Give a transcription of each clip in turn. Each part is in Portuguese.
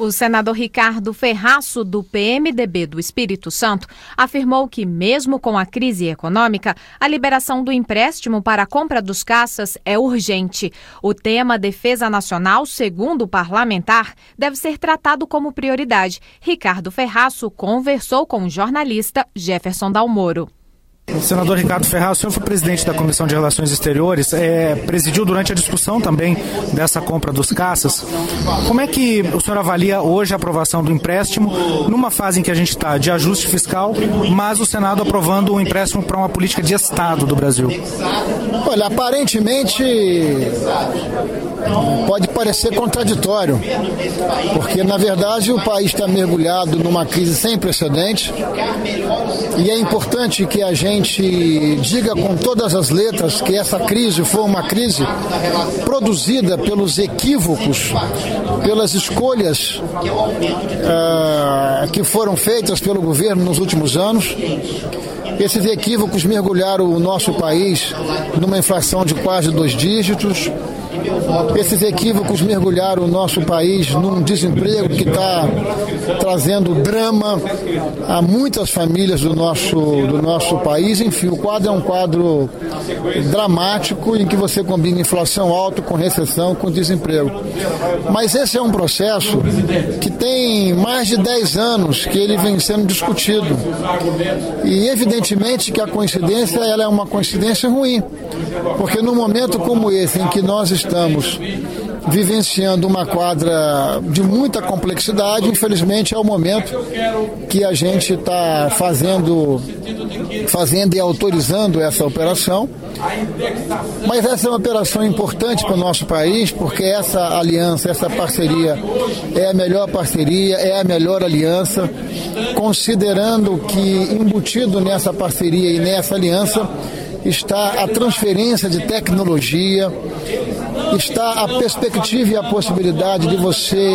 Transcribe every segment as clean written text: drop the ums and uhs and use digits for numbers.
O senador Ricardo Ferraço, do PMDB do Espírito Santo, afirmou que, mesmo com a crise econômica, a liberação do empréstimo para a compra dos caças é urgente. O tema Defesa Nacional, segundo o parlamentar, deve ser tratado como prioridade. Ricardo Ferraço conversou com o jornalista Jefferson Dalmoro. Senador Ricardo Ferraço, o senhor foi presidente da Comissão de Relações Exteriores, presidiu durante a discussão também dessa compra dos caças. Como é que o senhor avalia hoje a aprovação do empréstimo, numa fase em que a gente está de ajuste fiscal, mas o Senado aprovando um empréstimo para uma política de Estado do Brasil? Olha, aparentemente pode parecer contraditório, porque na verdade o país está mergulhado numa crise sem precedentes e é importante que a gente diga com todas as letras que essa crise foi uma crise produzida pelos equívocos, pelas escolhas que foram feitas pelo governo nos últimos anos. Esses equívocos mergulharam o nosso país numa inflação de quase 2 dígitos. Esses equívocos mergulharam o nosso país num desemprego que está trazendo drama a muitas famílias do nosso país. Enfim, o quadro é um quadro dramático em que você combina inflação alta com recessão, com desemprego. Mas esse é um processo que tem mais de 10 anos que ele vem sendo discutido. E evidentemente que a coincidência ela é uma coincidência ruim, porque num momento como esse em que nós estamos vivenciando uma quadra de muita complexidade, infelizmente é o momento que a gente está fazendo e autorizando essa operação. Mas essa é uma operação importante para o nosso país, porque essa aliança, essa parceria é a melhor parceria, é a melhor aliança, considerando que embutido nessa parceria e nessa aliança está a transferência de tecnologia, está a perspectiva e a possibilidade de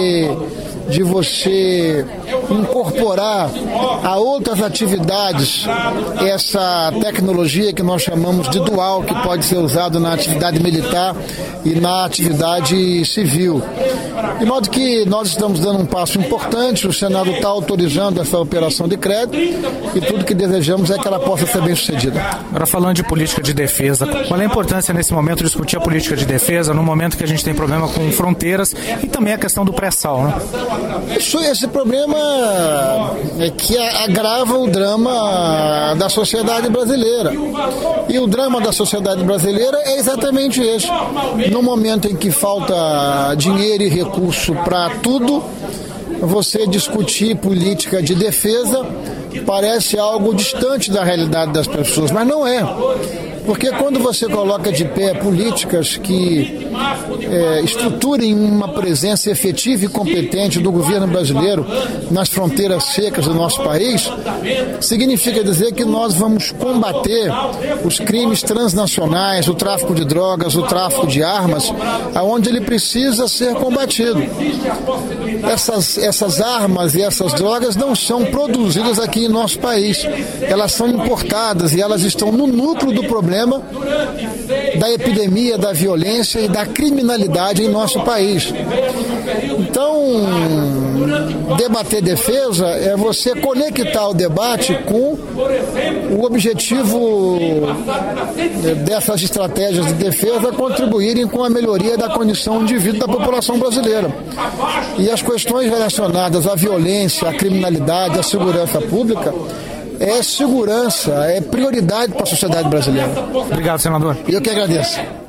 você incorporar a outras atividades essa tecnologia que nós chamamos de dual, que pode ser usado na atividade militar e na atividade civil. De modo que nós estamos dando um passo importante, o Senado está autorizando essa operação de crédito e tudo que desejamos é que ela possa ser bem sucedida. Agora, falando de política de defesa, qual é a importância nesse momento de discutir a política de defesa, no momento que a gente tem problema com fronteiras e também a questão do pré-sal, né? Esse problema é que agrava o drama da sociedade brasileira. E o drama da sociedade brasileira é exatamente esse. No momento em que falta dinheiro e recurso para tudo, você discutir política de defesa parece algo distante da realidade das pessoas, mas não é. Porque quando você coloca de pé políticas que estruturem uma presença efetiva e competente do governo brasileiro nas fronteiras secas do nosso país, significa dizer que nós vamos combater os crimes transnacionais, o tráfico de drogas, o tráfico de armas, aonde ele precisa ser combatido. Essas armas e essas drogas não são produzidas aqui em nosso país. Elas são importadas e elas estão no núcleo do problema da epidemia, da violência e da criminalidade em nosso país. Então, debater defesa é você conectar o debate com o objetivo dessas estratégias de defesa contribuírem com a melhoria da condição de vida da população brasileira. E as questões relacionadas à violência, à criminalidade, à segurança pública é segurança, é prioridade para a sociedade brasileira. Obrigado, senador. Eu que agradeço.